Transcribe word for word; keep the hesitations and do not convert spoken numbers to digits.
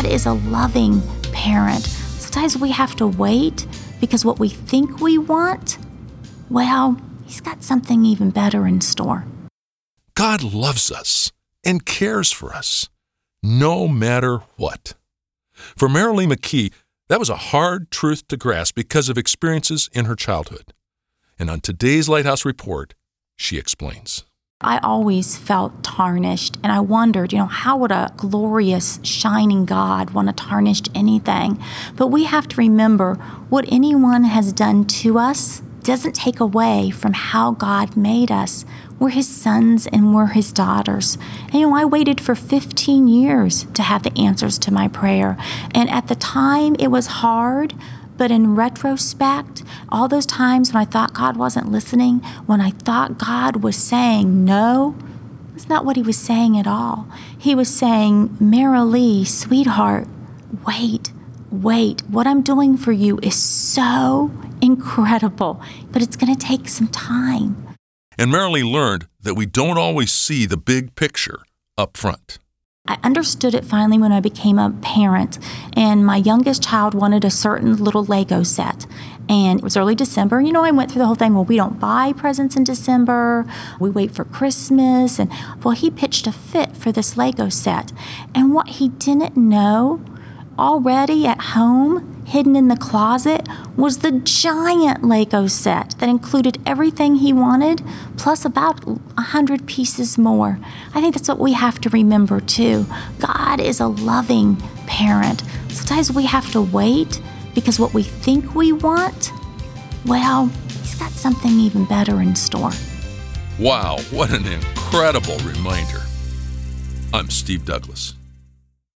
God is a loving parent. Sometimes we have to wait because what we think we want, well, He's got something even better in store. God loves us and cares for us, no matter what. For Marilee McKee, that was a hard truth to grasp because of experiences in her childhood. And on today's Lighthouse Report, she explains. I always felt tarnished, and I wondered, you know, how would a glorious, shining God want to tarnish anything? But we have to remember what anyone has done to us doesn't take away from how God made us. We're His sons and we're His daughters. And, you know, I waited for fifteen years to have the answers to my prayer. And at the time, it was hard. But in retrospect, all those times when I thought God wasn't listening, when I thought God was saying no, that's not what He was saying at all. He was saying, Marilee, sweetheart, wait, wait. What I'm doing for you is so incredible, but it's going to take some time. And Marilee learned that we don't always see the big picture up front. I understood it finally when I became a parent, and my youngest child wanted a certain little Lego set. And it was early December. You know, I went through the whole thing, well, we don't buy presents in December. We wait for Christmas. And, well, he pitched a fit for this Lego set. And what he didn't know, already at home, hidden in the closet, was the giant Lego set that included everything he wanted, plus about a hundred pieces more. I think that's what we have to remember, too. God is a loving parent. Sometimes we have to wait because what we think we want, well, He's got something even better in store. Wow, what an incredible reminder. I'm Steve Douglas.